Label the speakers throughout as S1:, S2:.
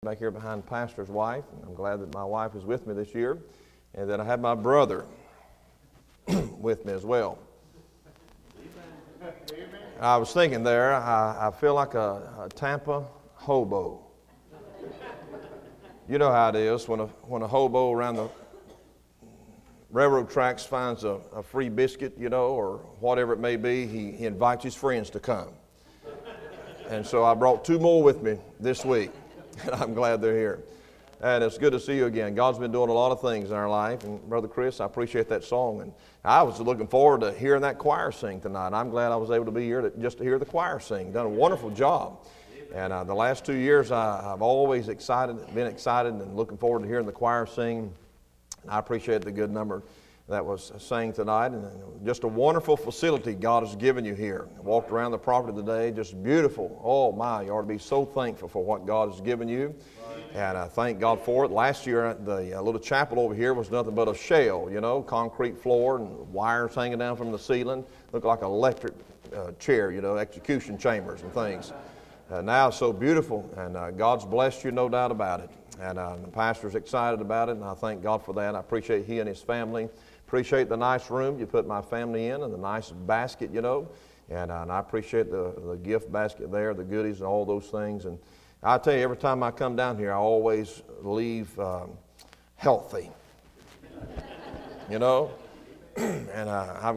S1: Back here behind the pastor's wife. I'm glad that my wife is with me this year, and that I have my brother with me as well. I was thinking there, I feel like a Tampa hobo. You know how it is when a hobo around the railroad tracks finds a free biscuit, or whatever it may be, he invites his friends to come. And so I brought two more with me this week. And I'm glad they're here. And it's good to see you again. God's been doing a lot of things in our life. And Brother Chris, I appreciate that song. And I was looking forward to hearing that choir sing tonight. I'm glad I was able to be here just to hear the choir sing. Done a wonderful job. And the last 2 years, I've always been excited and looking forward to hearing the choir sing. And I appreciate the good number that was sang tonight. And just a wonderful facility God has given you here. I walked around the property today, just beautiful. Oh my, you ought to be so thankful for what God has given you. And I thank God for it. Last year, the little chapel over here was nothing but a shell, concrete floor and wires hanging down from the ceiling. Looked like an electric chair, execution chambers and things. Now it's so beautiful, and God's blessed you, no doubt about it. And the pastor's excited about it, and I thank God for that. I appreciate he and his family. Appreciate the nice room you put my family in and the nice basket, and I appreciate the gift basket there, the goodies and all those things. And I tell you, every time I come down here, I always leave healthy, and I've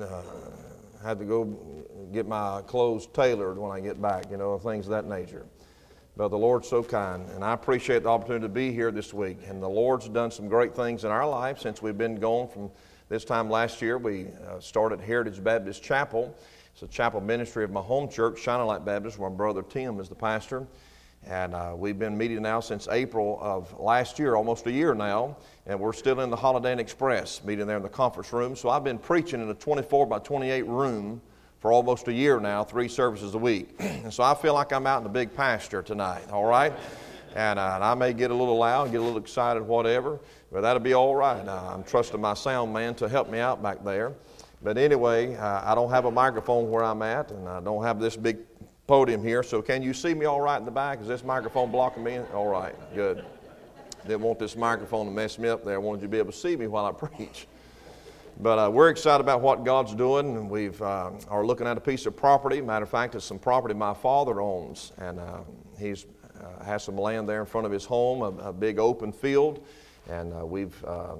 S1: had to go get my clothes tailored when I get back, things of that nature. But the Lord's so kind, and I appreciate the opportunity to be here this week. And the Lord's done some great things in our life since we've been gone from this time last year. We started Heritage Baptist Chapel. It's a chapel ministry of my home church, Shining Light Baptist, where my brother Tim is the pastor. And we've been meeting now since April of last year, almost a year now. And we're still in the Holiday Inn Express, meeting there in the conference room. So I've been preaching in a 24 by 28 room for almost a year now, 3 services a week. And so I feel like I'm out in the big pasture tonight, all right? And I may get a little loud, get a little excited, whatever, but that'll be all right. I'm trusting my sound man to help me out back there. But anyway, I don't have a microphone where I'm at, and I don't have this big podium here, so can you see me all right in the back? Is this microphone blocking me? All right, good. Didn't want this microphone to mess me up there. I wanted you to be able to see me while I preach. But we're excited about what God's doing, and we are looking at a piece of property. Matter of fact, it's some property my father owns, and he's has some land there in front of his home, a big open field, and we've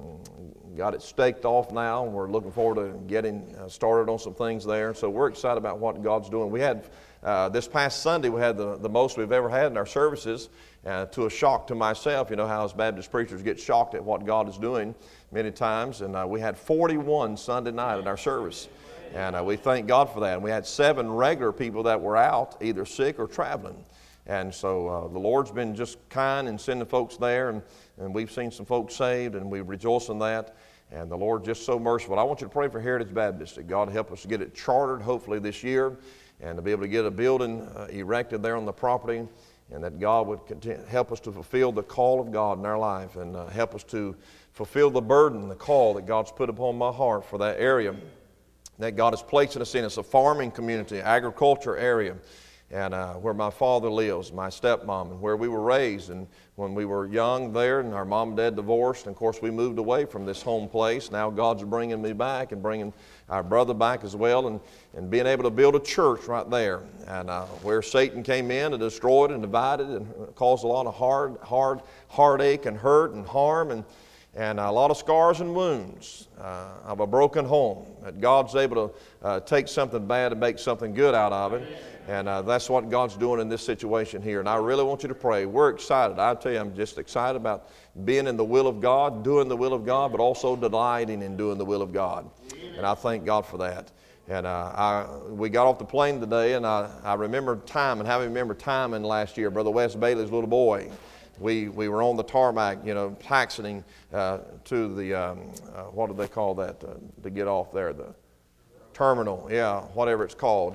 S1: got it staked off now, and we're looking forward to getting started on some things there. So we're excited about what God's doing. We had this past Sunday, we had the most we've ever had in our services, to a shock to myself. You know how as Baptist preachers get shocked at what God is doing many times, and we had 41 Sunday night at our service, and we thank God for that. And we had 7 regular people that were out, either sick or traveling, and so the Lord's been just kind in sending folks there, and we've seen some folks saved, and we rejoice in that, and the Lord's just so merciful. I want you to pray for Heritage Baptist, that God help us to get it chartered hopefully this year, and to be able to get a building erected there on the property, and that God would help us to fulfill the call of God in our life, and help us to fulfill the burden, the call that God's put upon my heart for that area that God has placed us in. It's a farming community, agriculture area, and where my father lives, my stepmom, and where we were raised. And when we were young there, and our mom and dad divorced, and of course we moved away from this home place. Now God's bringing me back and bringing our brother back as well, and being able to build a church right there. And where Satan came in and destroyed and divided and caused a lot of heartache and hurt and harm and a lot of scars and wounds of a broken home. That God's able to take something bad and make something good out of it. And that's what God's doing in this situation here. And I really want you to pray. We're excited. I tell you, I'm just excited about being in the will of God, doing the will of God, but also delighting in doing the will of God. And I thank God for that. And we got off the plane today, and I remember Timon, how I remember Timon last year, Brother Wes Bailey's little boy. We were on the tarmac, taxiing to the, what do they call that, to get off there, the terminal, whatever it's called,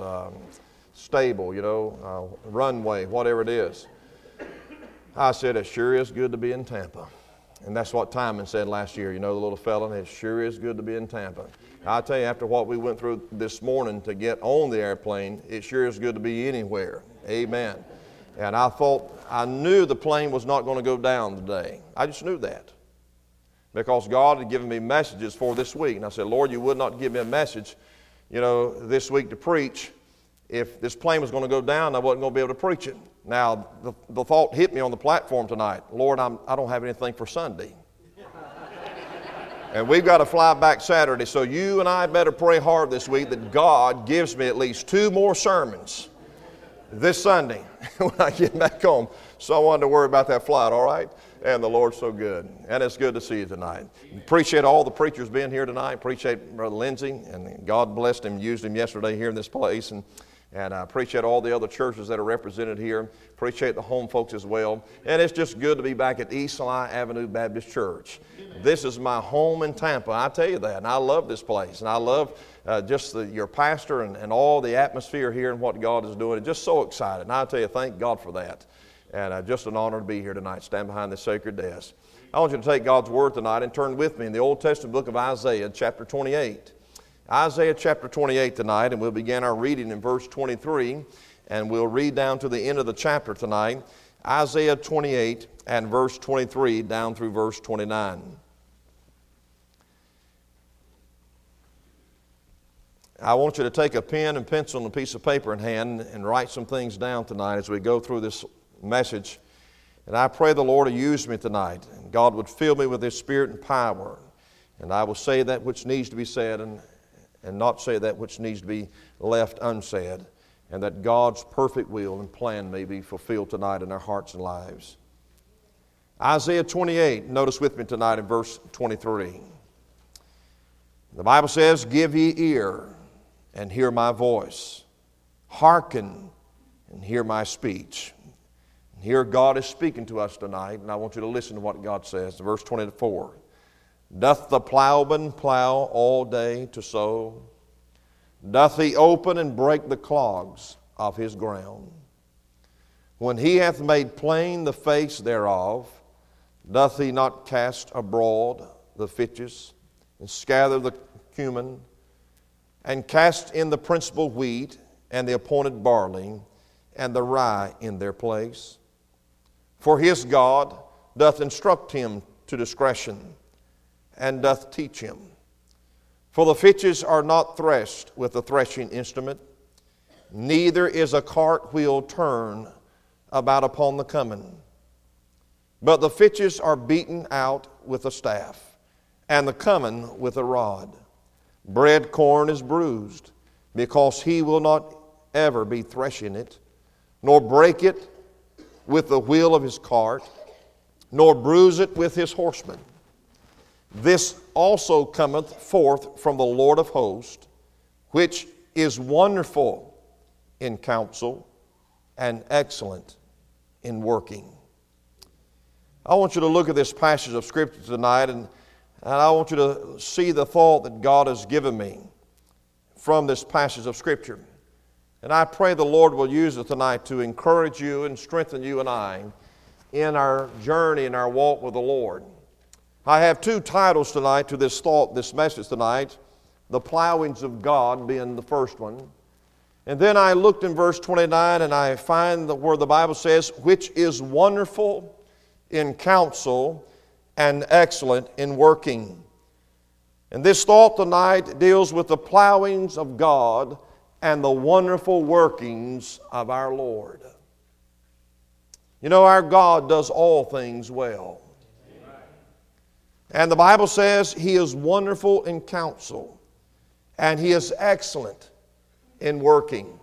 S1: stable, runway, whatever it is. I said, it sure is good to be in Tampa. And that's what Timon said last year, the little fella, it sure is good to be in Tampa. I tell you, after what we went through this morning to get on the airplane, it sure is good to be anywhere. Amen. And I knew the plane was not going to go down today. I just knew that. Because God had given me messages for this week. And I said, Lord, you would not give me a message, this week to preach. If this plane was going to go down, I wasn't going to be able to preach it. Now, the thought hit me on the platform tonight. Lord, I don't have anything for Sunday. And we've got to fly back Saturday. So you and I better pray hard this week that God gives me at least 2 more sermons this Sunday when I get back home. So I wanted to worry about that flight, all right? And the Lord's so good. And it's good to see you tonight. Appreciate all the preachers being here tonight. Appreciate Brother Lindsay. And God blessed him, used him yesterday here in this place. And I appreciate all the other churches that are represented here. Appreciate the home folks as well. And it's just good to be back at East Ely Avenue Baptist Church. This is my home in Tampa. I tell you that. And I love this place. And I love your pastor and all the atmosphere here and what God is doing. It's just so excited. And I tell you, thank God for that. And just an honor to be here tonight, stand behind this sacred desk. I want you to take God's Word tonight and turn with me in the Old Testament book of Isaiah, chapter 28. Isaiah chapter 28 tonight, and we'll begin our reading in verse 23, and we'll read down to the end of the chapter tonight. Isaiah 28 and verse 23 down through verse 29. I want you to take a pen and pencil and a piece of paper in hand and write some things down tonight as we go through this message. And I pray the Lord will use me tonight, and God would fill me with His Spirit and power, and I will say that which needs to be said and not say that which needs to be left unsaid, and that God's perfect will and plan may be fulfilled tonight in our hearts and lives. Isaiah 28, notice with me tonight in verse 23. The Bible says, "Give ye ear and hear my voice. Hearken and hear my speech." And here God is speaking to us tonight, and I want you to listen to what God says. Verse 24. "Doth the plowman plow all day to sow? Doth he open and break the clogs of his ground? When he hath made plain the face thereof, doth he not cast abroad the fitches, and scatter the cumin, and cast in the principal wheat, and the appointed barley, and the rye in their place? For his God doth instruct him to discretion, and doth teach him. For the fitches are not threshed with a threshing instrument, neither is a cart wheel turned about upon the cummin. But the fitches are beaten out with a staff, and the cummin with a rod. Bread corn is bruised, because he will not ever be threshing it, nor break it with the wheel of his cart, nor bruise it with his horsemen. This also cometh forth from the Lord of hosts, which is wonderful in counsel and excellent in working." I want you to look at this passage of Scripture tonight, and I want you to see the thought that God has given me from this passage of Scripture. And I pray the Lord will use it tonight to encourage you and strengthen you and I in our journey, in our walk with the Lord. I have 2 titles tonight to this thought, this message tonight. The plowings of God being the first one. And then I looked in verse 29 and I find where the Bible says, "which is wonderful in counsel and excellent in working." And this thought tonight deals with the plowings of God and the wonderful workings of our Lord. You know, our God does all things well. And the Bible says He is wonderful in counsel, and He is excellent in working.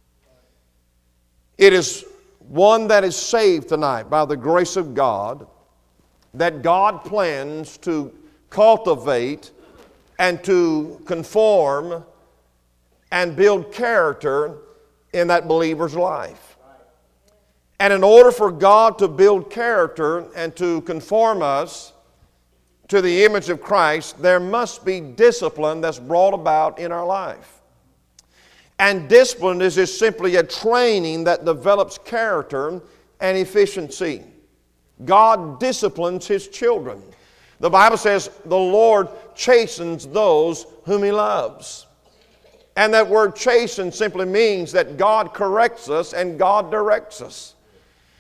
S1: It is one that is saved tonight by the grace of God, that God plans to cultivate and to conform and build character in that believer's life. And in order for God to build character and to conform us to the image of Christ, there must be discipline that's brought about in our life. And discipline is just simply a training that develops character and efficiency. God disciplines His children. The Bible says the Lord chastens those whom He loves. And that word chasten simply means that God corrects us and God directs us.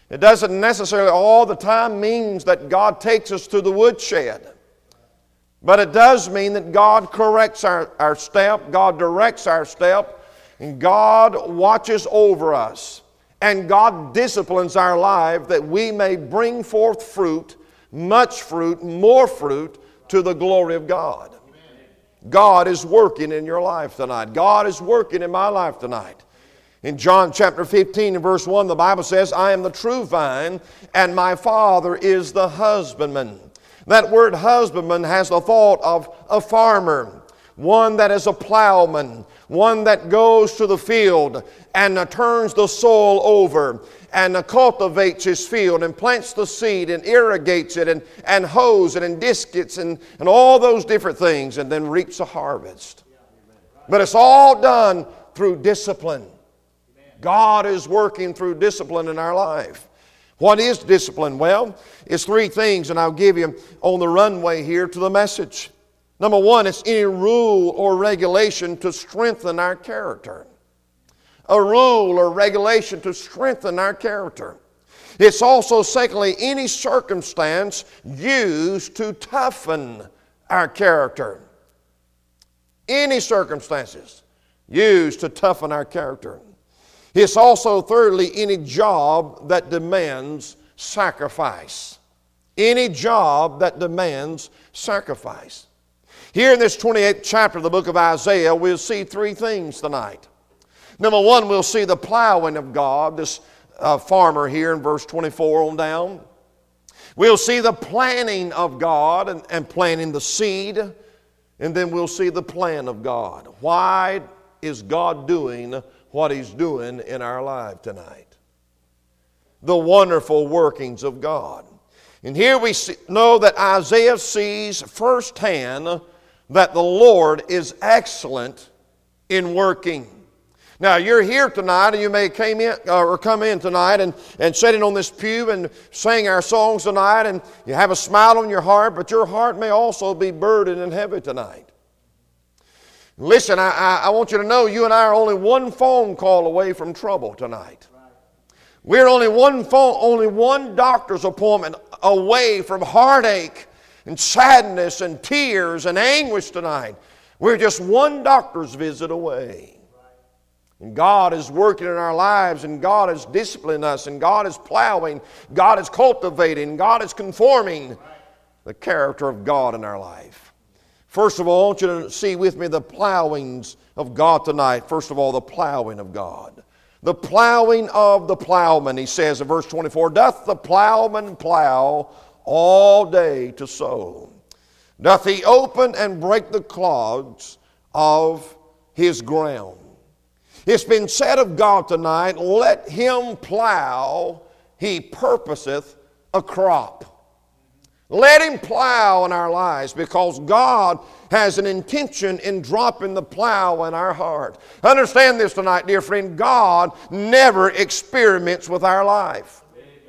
S1: It doesn't necessarily all the time means that God takes us to the woodshed. But it does mean that God corrects our step, God directs our step, and God watches over us. And God disciplines our life that we may bring forth fruit, much fruit, more fruit to the glory of God. God is working in your life tonight. God is working in my life tonight. In John chapter 15 and verse 1, the Bible says, I am the true vine, and my Father is the husbandman. That word husbandman has the thought of a farmer, one that is a plowman, one that goes to the field and turns the soil over and cultivates his field and plants the seed and irrigates it and hoes it and discs and all those different things, and then reaps a harvest. But it's all done through discipline. God is working through discipline in our life. What is discipline? Well, it's three things, and I'll give you on the runway here to the message. Number one, it's any rule or regulation to strengthen our character. A rule or regulation to strengthen our character. It's also, secondly, any circumstance used to toughen our character. Any circumstances used to toughen our character. It's also, thirdly, any job that demands sacrifice. Any job that demands sacrifice. Here in this 28th chapter of the book of Isaiah, we'll see three things tonight. Number one, we'll see the plowing of God, this farmer here in verse 24 on down. We'll see the planning of God and planting the seed. And then we'll see the plan of God. Why is God doing what He's doing in our life tonight? The wonderful workings of God. And here we know that Isaiah sees firsthand that the Lord is excellent in working. Now, you're here tonight, and you may come in tonight and sitting on this pew and sing our songs tonight, and you have a smile on your heart, but your heart may also be burdened and heavy tonight. Listen, I want you to know you and I are only one phone call away from trouble tonight. We're only one doctor's appointment away from heartache and sadness and tears and anguish tonight. We're just one doctor's visit away. And God is working in our lives, and God is disciplining us, and God is plowing, God is cultivating, God is conforming the character of God in our life. First of all, I want you to see with me the plowings of God tonight. First of all, the plowing of God. The plowing of the plowman, he says in verse 24, doth the plowman plow all day to sow? Doth he open and break the clods of his ground? It's been said of God tonight, let him plow, he purposeth a crop. Let him plow in our lives, because God has an intention in dropping the plow in our heart. Understand this tonight, dear friend. God never experiments with our life.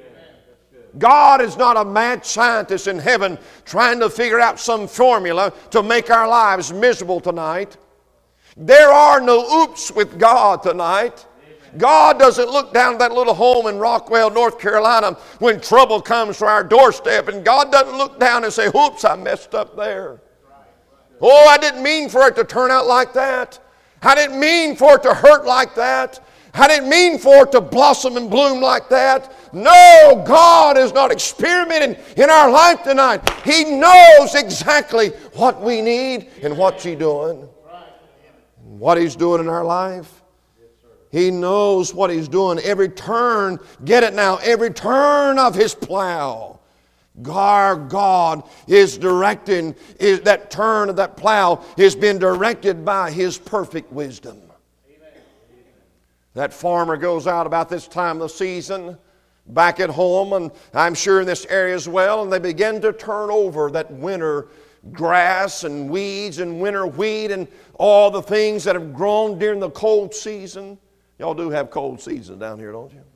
S1: God is not a mad scientist in heaven trying to figure out some formula to make our lives miserable tonight. There are no oops with God tonight. God doesn't look down at that little home in Rockwell, North Carolina when trouble comes to our doorstep, and God doesn't look down and say, oops, I messed up there. Oh, I didn't mean for it to turn out like that. I didn't mean for it to hurt like that. I didn't mean for it to blossom and bloom like that. No, God is not experimenting in our life tonight. He knows exactly what we need and what He's doing. What He's doing in our life. He knows what He's doing. Every turn, get it now, every turn of His plow. Our God is directing, that turn of that plow has been directed by His perfect wisdom. Amen. That farmer goes out about this time of the season, back at home, and I'm sure in this area as well, and they begin to turn over that winter grass and weeds and winter wheat and all the things that have grown during the cold season. Y'all do have cold seasons down here, don't you?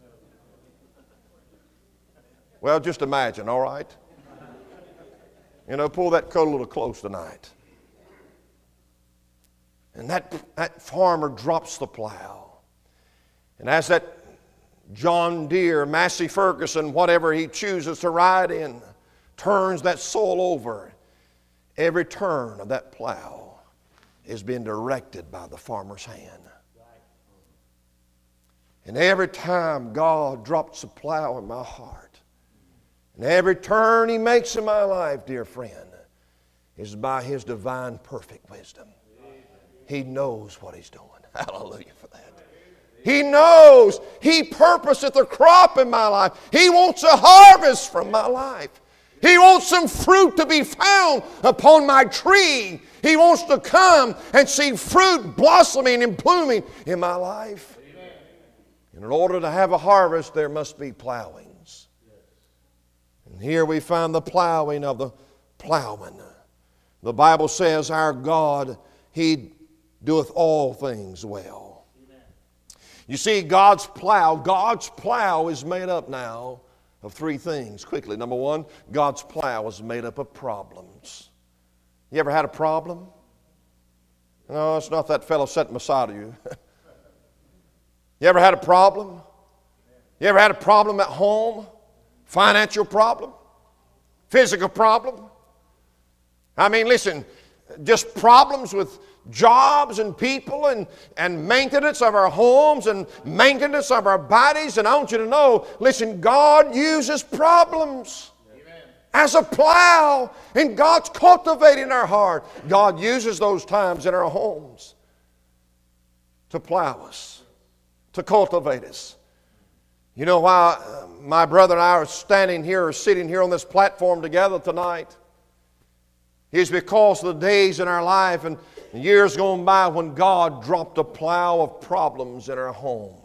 S1: Well, just imagine, all right? You know, pull that coat a little close tonight. And that farmer drops the plow. And as that John Deere, Massey Ferguson, whatever he chooses to ride in, turns that soil over. Every turn of that plow is being directed by the farmer's hand. And every time God drops a plow in my heart, and every turn He makes in my life, dear friend, is by His divine perfect wisdom. He knows what He's doing. Hallelujah for that. He knows. He purposeth a crop in my life. He wants a harvest from my life. He wants some fruit to be found upon my tree. He wants to come and see fruit blossoming and blooming in my life. And in order to have a harvest, there must be plowings. And here we find the plowing of the plowman. The Bible says our God, He doeth all things well. You see, God's plow is made up now of three things. Quickly, number one, God's plow is made up of problems. You ever had a problem? No, it's not that fellow sitting beside of you. You ever had a problem? You ever had a problem at home? Financial problem? Physical problem? I mean, listen, just problems with jobs and people and maintenance of our homes and maintenance of our bodies. And I want you to know, listen, God uses problems as a plow, and God's cultivating our heart. God uses those times in our homes to plow us, to cultivate us. You know why my brother and I are standing here or sitting here on this platform together tonight? Is because of the days in our life and years gone by when God dropped a plow of problems in our home.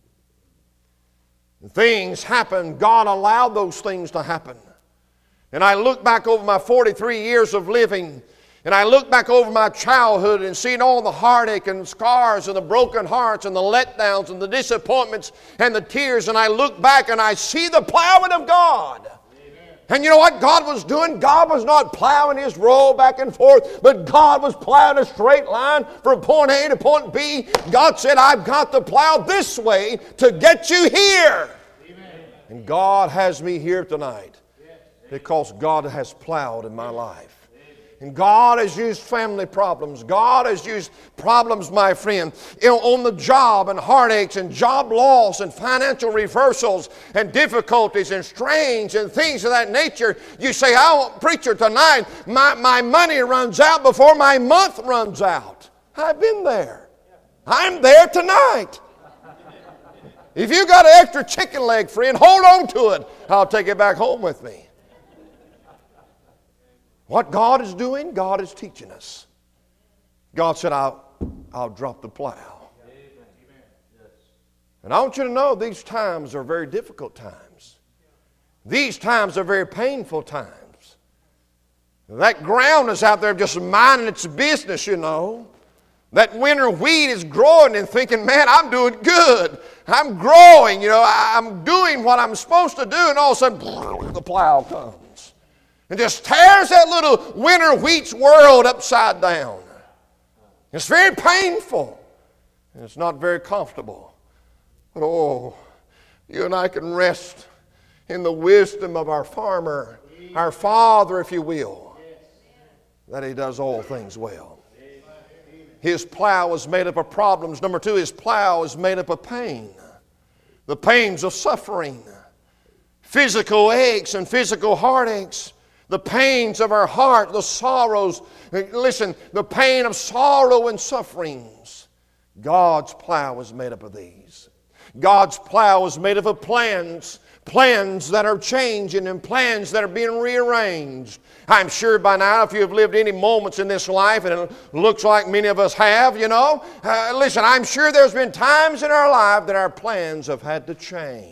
S1: And things happened. God allowed those things to happen. And I look back over my 43 years of living, and I look back over my childhood and seeing all the heartache and scars and the broken hearts and the letdowns and the disappointments and the tears, and I look back and I see the plowing of God. And you know what God was doing? God was not plowing His row back and forth, but God was plowing a straight line from point A to point B. God said, I've got to plow this way to get you here. Amen. And God has me here tonight because God has plowed in my life. And God has used family problems. God has used problems, my friend, on the job and heartaches and job loss and financial reversals and difficulties and strains and things of that nature. You say, oh, preacher, tonight my money runs out before my month runs out. I've been there. I'm there tonight. If you got an extra chicken leg, friend, hold on to it. I'll take it back home with me. What God is doing, God is teaching us. God said, I'll drop the plow. And I want you to know these times are very difficult times. These times are very painful times. That ground is out there just minding its business, you know. That winter wheat is growing and thinking, man, I'm doing good. I'm growing, you know. I'm doing what I'm supposed to do. And all of a sudden, the plow comes. And just tears that little winter wheat's world upside down. It's very painful. And it's not very comfortable. But oh, you and I can rest in the wisdom of our farmer, our Father, if you will, that He does all things well. His plow is made up of problems. Number two, His plow is made up of pain. The pains of suffering, physical aches and physical heartaches. The pains of our heart, the sorrows. Listen, the pain of sorrow and sufferings. God's plow is made up of these. God's plow is made up of plans. Plans that are changing and plans that are being rearranged. I'm sure by now if you have lived any moments in this life, and it looks like many of us have, you know. Listen, I'm sure there's been times in our life that our plans have had to change.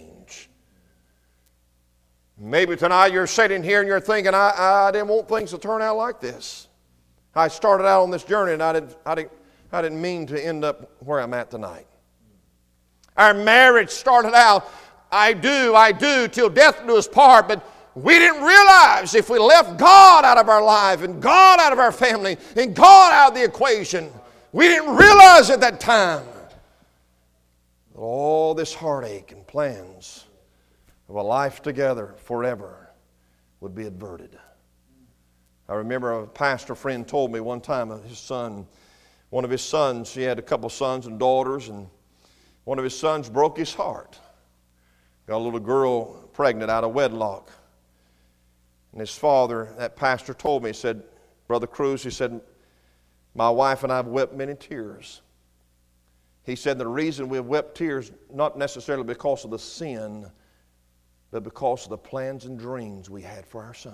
S1: Maybe tonight you're sitting here and you're thinking, I didn't want things to turn out like this. I started out on this journey and I didn't mean to end up where I'm at tonight. Our marriage started out, I do, till death do us part, but we didn't realize if we left God out of our life and God out of our family and God out of the equation, we didn't realize at that time that all this heartache and plans of a life together forever would be averted. I remember a pastor friend told me one time of his son, one of his sons, he had a couple sons and daughters, and one of his sons broke his heart. Got a little girl pregnant out of wedlock. And his father, that pastor told me, he said, Brother Cruz, he said, my wife and I have wept many tears. He said the reason we have wept tears, not necessarily because of the sin, but because of the plans and dreams we had for our son.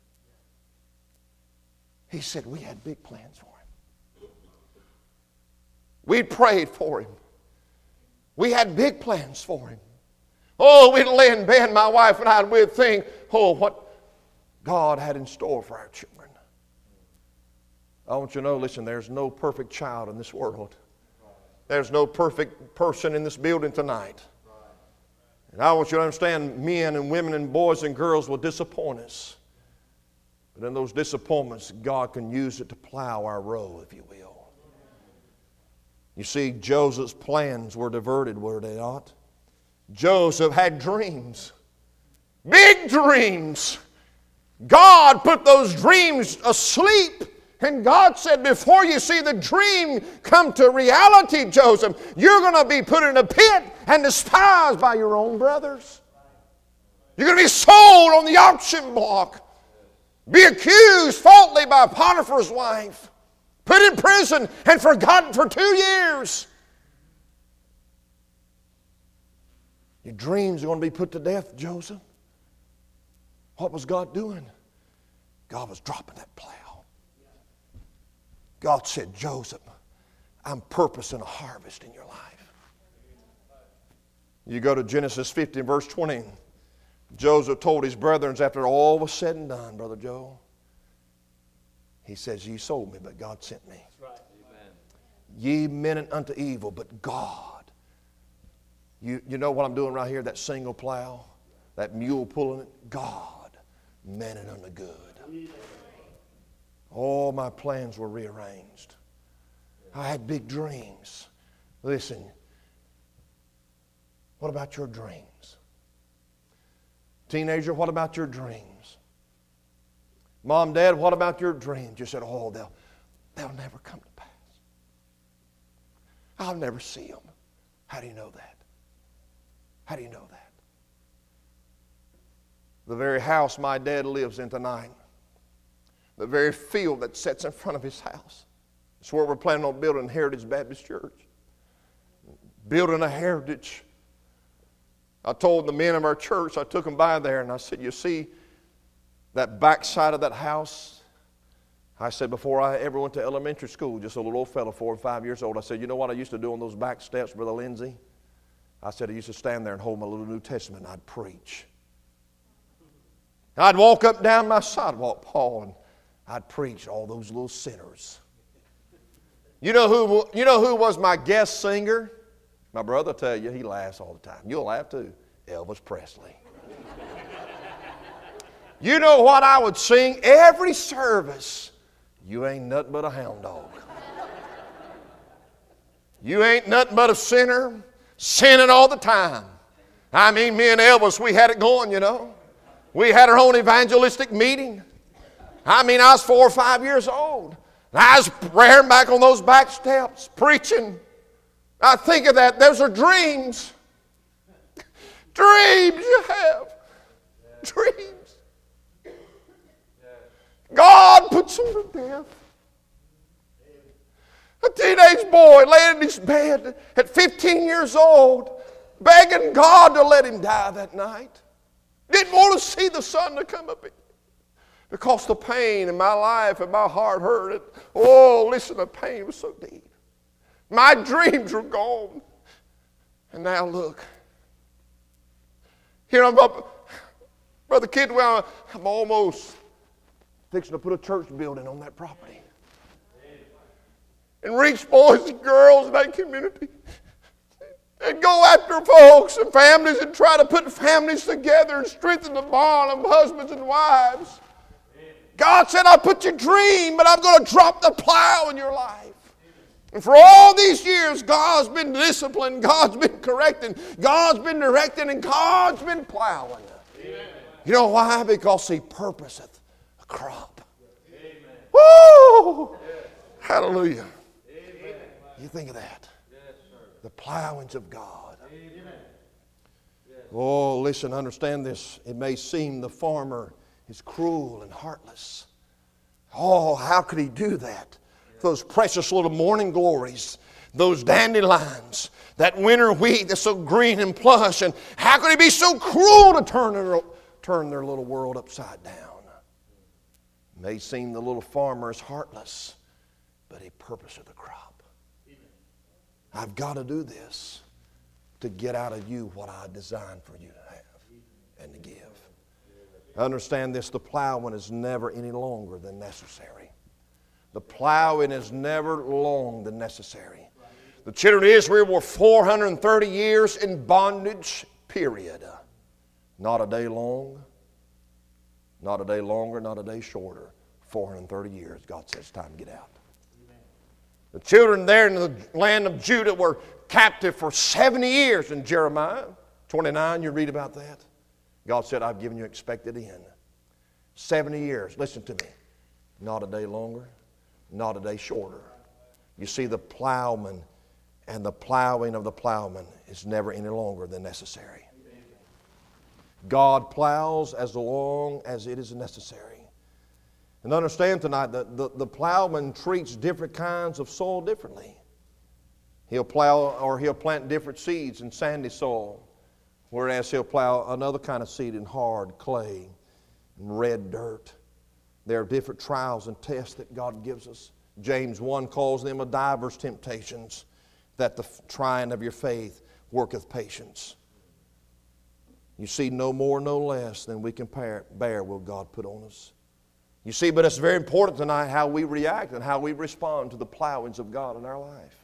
S1: He said we had big plans for him. We prayed for him. We had big plans for him. Oh, we'd lay in bed, my wife and I, and we'd think, oh, what God had in store for our children. I want you to know, listen, there's no perfect child in this world. There's no perfect person in this building tonight. And I want you to understand, men and women and boys and girls will disappoint us. But in those disappointments, God can use it to plow our row, if you will. You see, Joseph's plans were diverted, were they not? Joseph had dreams. Big dreams. God put those dreams asleep. And God said, before you see the dream come to reality, Joseph, you're going to be put in a pit and despised by your own brothers. You're going to be sold on the auction block. Be accused falsely by Potiphar's wife. Put in prison and forgotten for 2 years. Your dreams are going to be put to death, Joseph. What was God doing? God was dropping that plow. God said, Joseph, I'm purposing a harvest in your life. You go to Genesis 50 and verse 20. Joseph told his brethren after all was said and done, Brother Joe, he says, ye sold me, but God sent me. That's right. Amen. Ye meant it unto evil, but God. You know what I'm doing right here, that single plow, that mule pulling it? God meant it unto good. All my plans were rearranged. I had big dreams. Listen, what about your dreams? Teenager, what about your dreams? Mom, Dad, what about your dreams? You said, oh, they'll never come to pass. I'll never see them. How do you know that? How do you know that? The very house my dad lives in tonight, the very field that sits in front of his house, it's where we're planning on building Heritage Baptist Church. Building a heritage. I told the men of our church, I took them by there and I said, you see that backside of that house? I said, before I ever went to elementary school, just a little old fellow, 4 or 5 years old, I said, you know what I used to do on those back steps, Brother Lindsay? I said, I used to stand there and hold my little New Testament and I'd preach. I'd walk up down my sidewalk, Paul, and I'd preach all those little sinners. You know who was my guest singer? My brother will tell you, he laughs all the time. You'll laugh too. Elvis Presley. You know what I would sing every service? You ain't nothing but a hound dog. You ain't nothing but a sinner, sinning all the time. I mean, me and Elvis, we had it going, you know. We had our own evangelistic meeting. I mean, I was 4 or 5 years old. And I was praying back on those back steps, preaching. I think of that. Those are dreams. Dreams you have. Dreams. God puts them to death. A teenage boy laying in his bed at 15 years old, begging God to let him die that night. Didn't want to see the sun to come up because the pain in my life and my heart hurt. Oh, listen, the pain was so deep. My dreams were gone. And now look. Here I'm up. Brother Kidwell, I'm almost fixing to put a church building on that property. And reach boys and girls in that community. And go after folks and families and try to put families together and strengthen the bond of husbands and wives. God said, I'll put your dream, but I'm going to drop the plow in your life. And for all these years, God's been disciplining, God's been correcting, God's been directing, and God's been plowing. Amen. You know why? Because He purposeth a crop. Amen. Woo! Yes. Hallelujah. Amen. You think of that. Yes, the plowings of God. Amen. Oh, listen, understand this. It may seem the farmer is cruel and heartless. Oh, how could he do that? Those precious little morning glories, those dandelions, that winter wheat that's so green and plush, and how could he be so cruel to turn their little world upside down? It may seem the little farmer is heartless, but he purposed the crop. I've got to do this to get out of you what I designed for you to have and to give. Understand this, the plowing is never any longer than necessary. The plowing is never long than necessary. The children of Israel were 430 years in bondage, period. Not a day long, not a day longer, not a day shorter. 430 years, God says it's time to get out. The children there in the land of Judah were captive for 70 years. In Jeremiah 29, you read about that. God said, I've given you expected end. 70 years. Listen to me. Not a day longer, not a day shorter. You see, the plowman and the plowing of the plowman is never any longer than necessary. God plows as long as it is necessary. And understand tonight that the plowman treats different kinds of soil differently. He'll plow or he'll plant different seeds in sandy soil, whereas he'll plow another kind of seed in hard clay and red dirt. There are different trials and tests that God gives us. James 1 calls them a divers temptations, that the trying of your faith worketh patience. You see, no more, no less than we can bear will God put on us. You see, but it's very important tonight how we react and how we respond to the plowings of God in our life.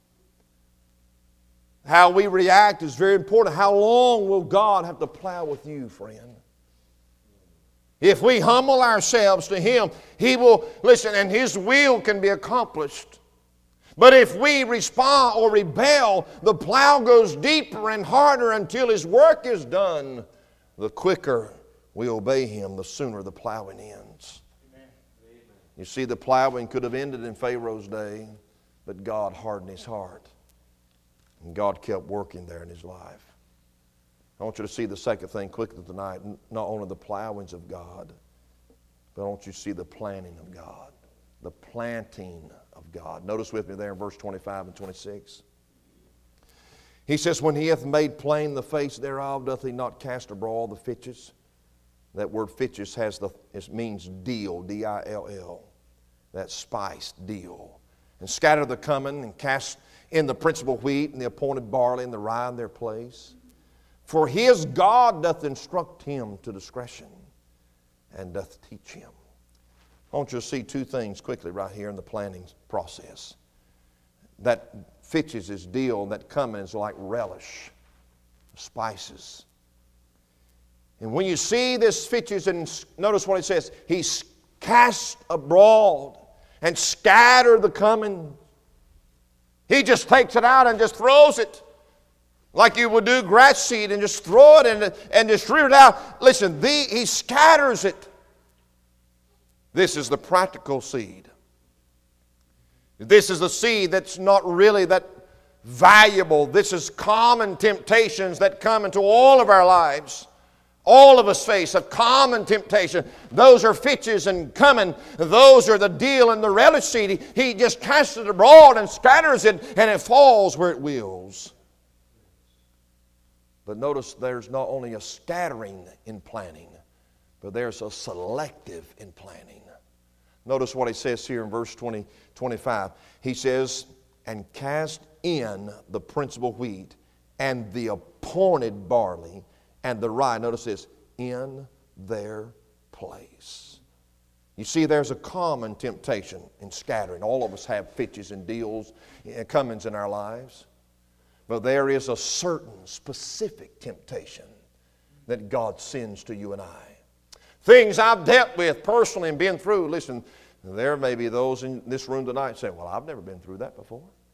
S1: How we react is very important. How long will God have to plow with you, friend? If we humble ourselves to Him, He will, listen, and His will can be accomplished. But if we respond or rebel, the plow goes deeper and harder until His work is done. The quicker we obey Him, the sooner the plowing ends. Amen. You see, the plowing could have ended in Pharaoh's day, but God hardened his heart. And God kept working there in his life. I want you to see the second thing quickly tonight. Not only the plowings of God, but I want you to see the planting of God. The planting of God. Notice with me there in verse 25 and 26. He says, when He hath made plain the face thereof, doth He not cast abroad the fitches? That word fitches means dill, D-I-L-L. That spice, dill. And scatter the cumin and cast in the principal wheat and the appointed barley and the rye in their place. For His God doth instruct him to discretion and doth teach him. I want you to see two things quickly right here in the planting process. That fitches is dill, that cumin is like relish, spices. And when you see this fitches, and notice what it says, He cast abroad and scattered the cumin. He just takes it out and just throws it. Like you would do grass seed and just throw it and distribute it out. Listen, He scatters it. This is the practical seed. This is the seed that's not really that valuable. This is common temptations that come into all of our lives. All of us face a common temptation. Those are fitches and cumin. Those are the dill and the relish seed. He just casts it abroad and scatters it, and it falls where it wills. But notice there's not only a scattering in planting, but there's a selective in planting. Notice what he says here in verse 25. He says, and cast in the principal wheat and the appointed barley and the rye, notice this, in their place. You see, there's a common temptation in scattering. All of us have fitches and deals and cumins in our lives. But there is a certain specific temptation that God sends to you and I. Things I've dealt with personally and been through. Listen, there may be those in this room tonight saying, well, I've never been through that before.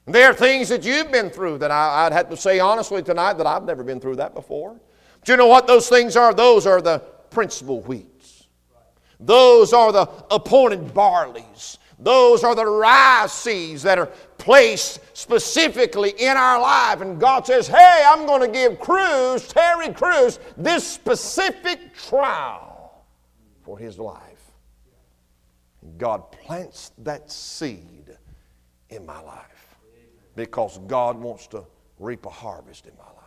S1: There are things that you've been through that I'd have to say honestly tonight that I've never been through that before. But you know what those things are? Those are the principal wheats. Those are the appointed barleys. Those are the rye seeds that are placed specifically in our life. And God says, hey, I'm going to give Terry Crews, this specific trial for his life. And God plants that seed in my life because God wants to reap a harvest in my life.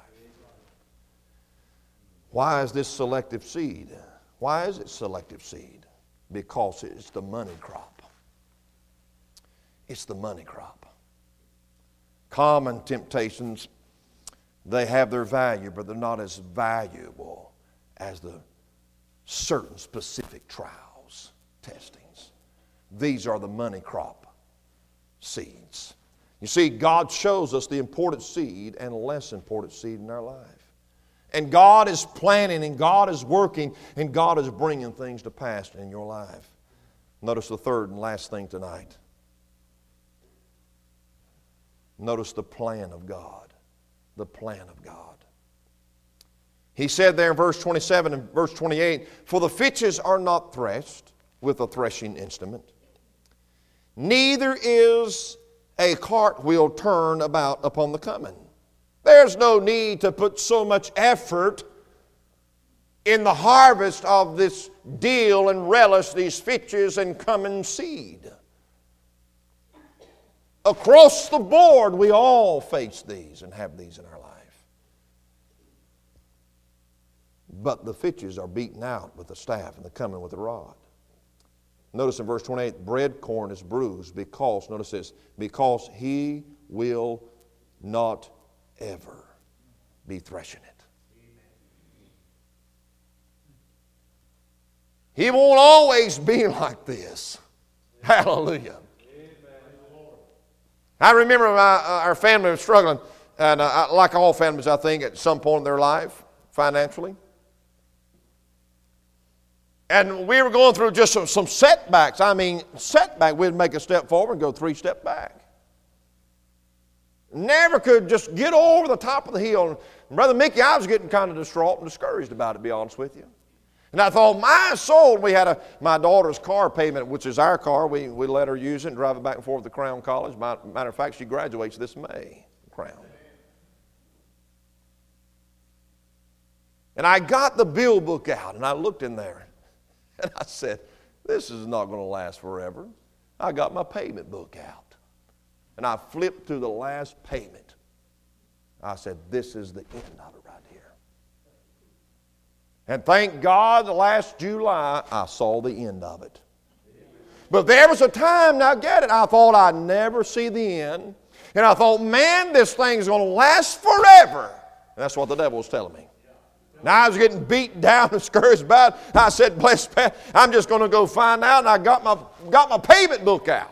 S1: Why is this selective seed? Why is it selective seed? Because it's the money crop. It's the money crop. Common temptations, they have their value, but they're not as valuable as the certain specific trials, testings. These are the money crop seeds. You see, God shows us the important seed and less important seed in our life. And God is planning, and God is working, and God is bringing things to pass in your life. Notice the third and last thing tonight. Notice the plan of God. The plan of God. He said there in verse 27 and verse 28, for the fitches are not threshed with a threshing instrument, neither is a cartwheel turned about upon the cummin. There's no need to put so much effort in the harvest of this dill and relish, these fitches and cummin seed. Across the board, we all face these and have these in our life. But the fitches are beaten out with the staff and the cummin with the rod. Notice in verse 28, bread corn is bruised because, notice this, because he will not ever be threshing it. He won't always be like this. Hallelujah. I remember our family was struggling, and like all families, I think, at some point in their life, financially. And we were going through just some setbacks. I mean, setback, we'd make a step forward and go 3 steps back. Never could just get over the top of the hill. And Brother Mickey, I was getting kind of distraught and discouraged about it, to be honest with you. And I thought, my soul, we had my daughter's car payment, which is our car. We let her use it and drive it back and forth to Crown College. Matter of fact, she graduates this May, Crown. And I got the bill book out, and I looked in there, and I said, this is not going to last forever. I got my payment book out, and I flipped through the last payment. I said, this is the end of it right here. And thank God, last July, I saw the end of it. But there was a time, now get it, I thought I'd never see the end. And I thought, man, this thing's going to last forever. And that's what the devil was telling me. Now I was getting beat down and discouraged about it. I said, bless God, I'm just going to go find out. And I got my payment book out.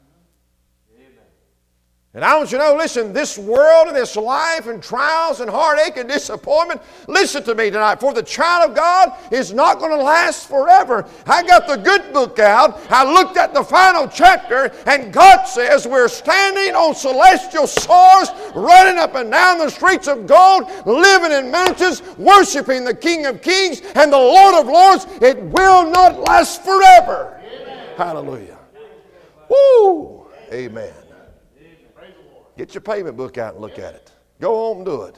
S1: And I want you to know, listen, this world and this life and trials and heartache and disappointment, listen to me tonight, for the child of God is not going to last forever. I got the good book out. I looked at the final chapter, and God says we're standing on celestial shores, running up and down the streets of gold, living in mansions, worshiping the King of Kings and the Lord of Lords. It will not last forever. Amen. Hallelujah. Woo! Amen. Get your payment book out and look at it. Go home and do it.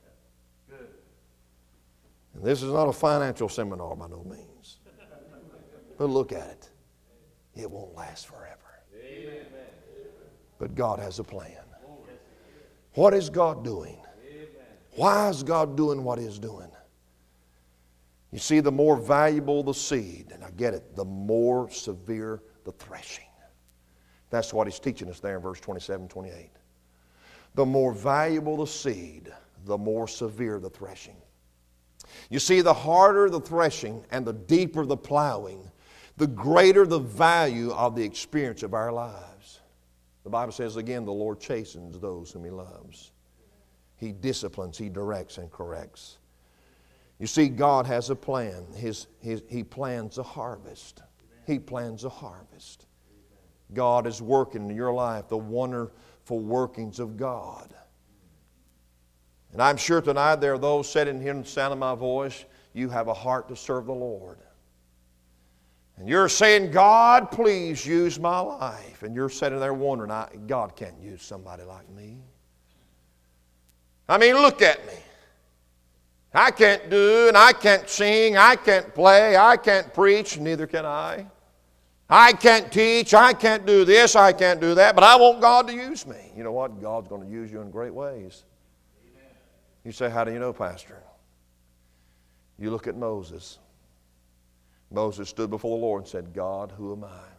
S1: And this is not a financial seminar by no means. But look at it. It won't last forever. But God has a plan. What is God doing? Why is God doing what He's doing? You see, the more valuable the seed, and I get it, the more severe the threshing. That's what He's teaching us there in verse 27, 28. The more valuable the seed, the more severe the threshing. You see, the harder the threshing and the deeper the plowing, the greater the value of the experience of our lives. The Bible says again, the Lord chastens those whom He loves. He disciplines, He directs and corrects. You see, God has a plan. He plans a harvest. He plans a harvest. God is working in your life the workings of God. And I'm sure tonight there are those sitting here in the sound of my voice, you have a heart to serve the Lord. And you're saying, God, please use my life. And you're sitting there wondering, God can't use somebody like me. I mean, look at me. I can't do, and I can't sing, I can't play, I can't preach, neither can I. I can't teach, I can't do this, I can't do that, but I want God to use me. You know what? God's going to use you in great ways. Amen. You say, how do you know, Pastor? You look at Moses. Moses stood before the Lord and said, God, who am I?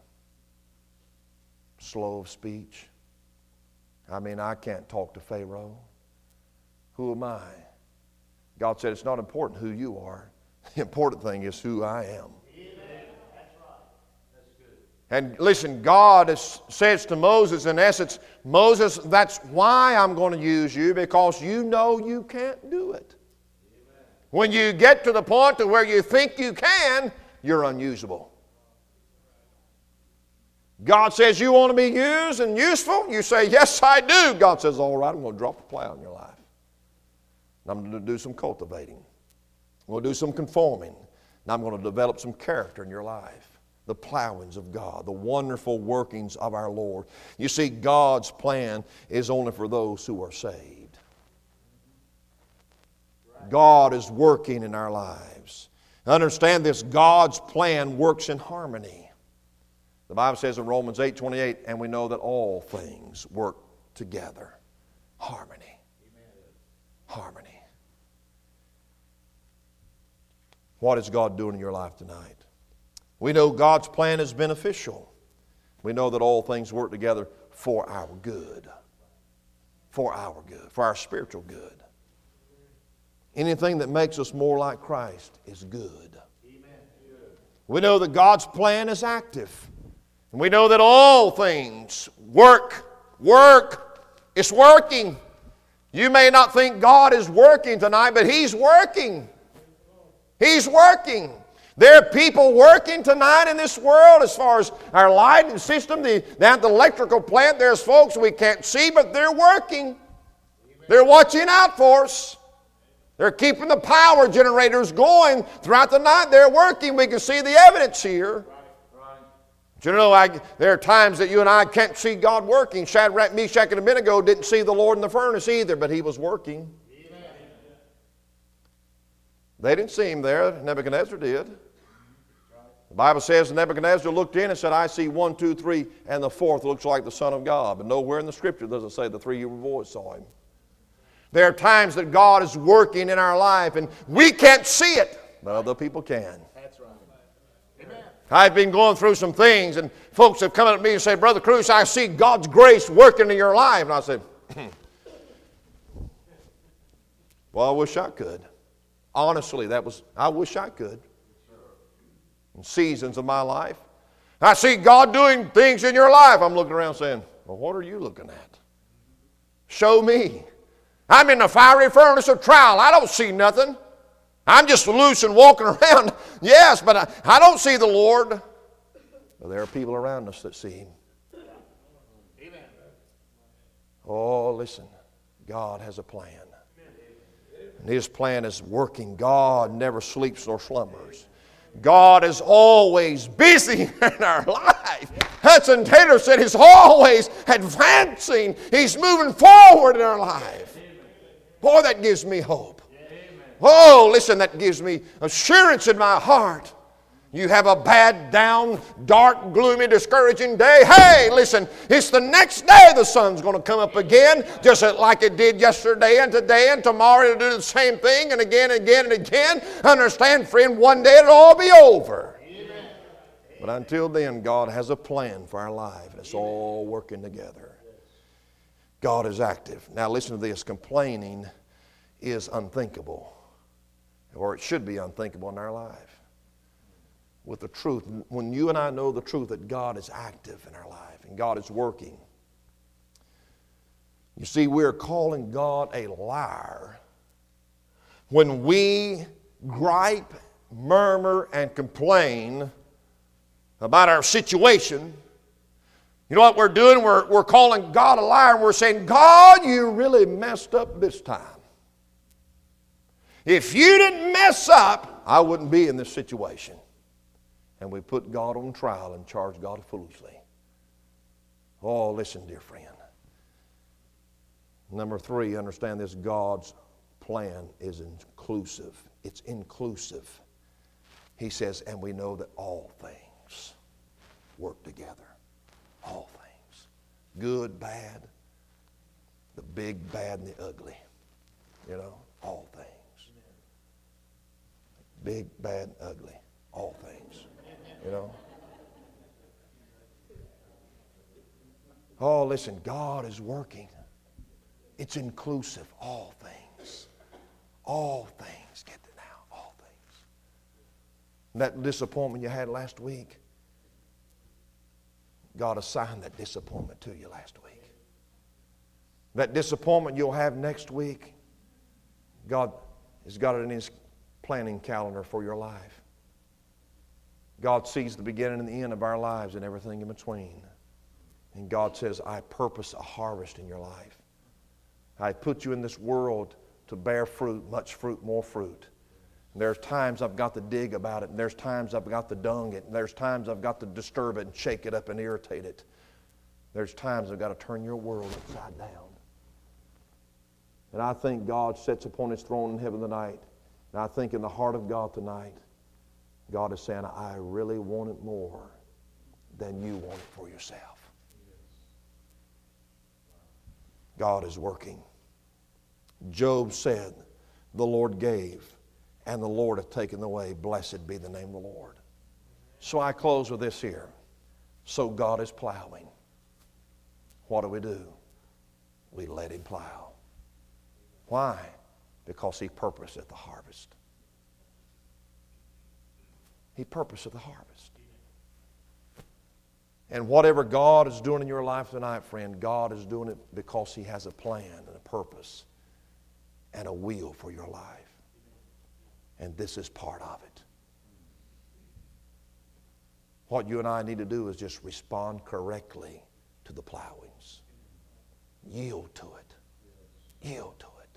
S1: Slow of speech. I mean, I can't talk to Pharaoh. Who am I? God said, it's not important who you are. The important thing is who I am. Amen. That's right. That's good. And listen, God says to Moses, in essence, Moses, that's why I'm going to use you, because you know you can't do it. Amen. When you get to the point to where you think you can, you're unusable. God says, you want to be used and useful? You say, yes, I do. God says, all right, I'm going to drop the plow in your life. I'm going to do some cultivating. I'm going to do some conforming. And I'm going to develop some character in your life. The plowings of God, the wonderful workings of our Lord. You see, God's plan is only for those who are saved. God is working in our lives. Understand this, God's plan works in harmony. The Bible says in Romans 8:28, and we know that all things work together. Harmony. Harmony. What is God doing in your life tonight? We know God's plan is beneficial. We know that all things work together for our good. For our good. For our spiritual good. Anything that makes us more like Christ is good. We know that God's plan is active. And we know that all things work. It's working. You may not think God is working tonight, but He's working. He's working. There are people working tonight in this world as far as our lighting system, the electrical plant. There's folks we can't see, but they're working. They're watching out for us. They're keeping the power generators going throughout the night. They're working. We can see the evidence here. But you know, there are times that you and I can't see God working. Shadrach, Meshach, and Abednego didn't see the Lord in the furnace either, but He was working. Amen. They didn't see Him there. Nebuchadnezzar did. The Bible says Nebuchadnezzar looked in and said, I see 1, 2, 3, and the fourth looks like the Son of God. But nowhere in the Scripture does it say the 3 Hebrew boys saw Him. There are times that God is working in our life, and we can't see it, but other people can. That's right. Amen. I've been going through some things, and folks have come up to me and said, Brother Cruz, I see God's grace working in your life. And I said, well, I wish I could. Honestly, I wish I could. In seasons of my life. I see God doing things in your life. I'm looking around saying, well, what are you looking at? Show me. I'm in the fiery furnace of trial. I don't see nothing. I'm just loose and walking around. Yes, but I don't see the Lord. But there are people around us that see Him. Amen. Oh, listen. God has a plan. And His plan is working. God never sleeps nor slumbers. God is always busy in our life. Hudson Taylor said He's always advancing. He's moving forward in our life. Boy, that gives me hope. Oh, listen, that gives me assurance in my heart. You have a bad, down, dark, gloomy, discouraging day. Hey, listen, it's the next day the sun's going to come up again, just like it did yesterday and today and tomorrow. It'll do the same thing and again and again and again. Understand, friend, one day it'll all be over. Amen. But until then, God has a plan for our life, and it's all working together. God is active. Now listen to this. Complaining is unthinkable, or it should be unthinkable in our life. With the truth, when you and I know the truth that God is active in our life and God is working. You see, we're calling God a liar when we gripe, murmur, and complain about our situation You know what we're doing? We're calling God a liar, and we're saying, God, you really messed up this time. If you didn't mess up, I wouldn't be in this situation. And we put God on trial and charge God foolishly. Oh, listen, dear friend. Number 3, understand this: God's plan is inclusive. It's inclusive. He says, and we know that all things work together. All things. Good, bad, the big, bad, and the ugly. You know, all things. Big, bad, and ugly. All things. You know. Oh, listen, God is working. It's inclusive. All things. All things. Get it now. All things. That disappointment you had last week, God assigned that disappointment to you last week. That disappointment you'll have next week, God has got it in His planning calendar for your life. God sees the beginning and the end of our lives and everything in between. And God says, I purpose a harvest in your life. I put you in this world to bear fruit, much fruit, more fruit. And there's times I've got to dig about it, and there's times I've got to dung it, and there's times I've got to disturb it and shake it up and irritate it. There's times I've got to turn your world upside down. And I think God sits upon His throne in heaven tonight, and I think in the heart of God tonight, God is saying, I really want it more than you want it for yourself. God is working. Job said, the Lord gave, and the Lord hath taken away. Blessed be the name of the Lord. So I close with this here. So God is plowing. What do? We let Him plow. Why? Because He purposeth the harvest. He purposeth the harvest. And whatever God is doing in your life tonight, friend, God is doing it because He has a plan and a purpose and a will for your life. And this is part of it. What you and I need to do is just respond correctly to the plowings. Yield to it. Yield to it.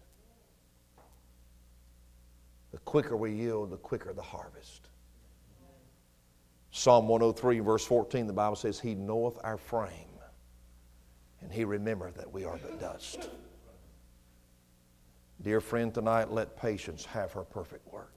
S1: The quicker we yield, the quicker the harvest. Psalm 103, verse 14, the Bible says, He knoweth our frame, and He remembereth that we are but dust. Dear friend, tonight let patience have her perfect work.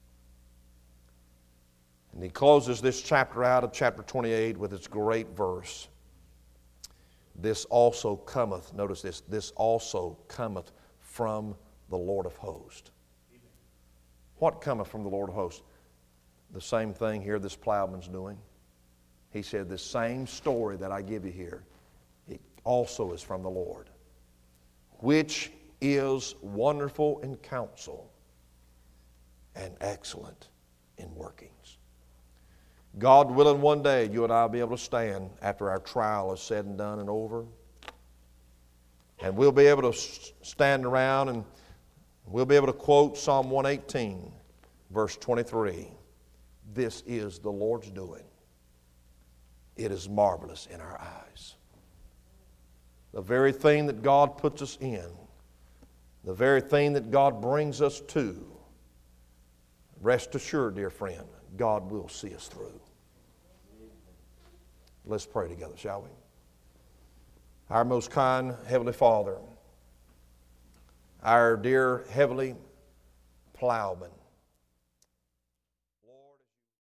S1: And he closes this chapter out of chapter 28 with its great verse. This also cometh, notice this also cometh from the Lord of hosts. What cometh from the Lord of hosts? The same thing here this plowman's doing. He said, the same story that I give you here, it also is from the Lord, which is wonderful in counsel and excellent in workings. God willing, one day you and I will be able to stand after our trial is said and done and over. And we'll be able to stand around and we'll be able to quote Psalm 118, verse 23. This is the Lord's doing. It is marvelous in our eyes. The very thing that God puts us in, the very thing that God brings us to, rest assured, dear friend, God will see us through. Let's pray together, shall we? Our most kind Heavenly Father, our dear Heavenly Plowman,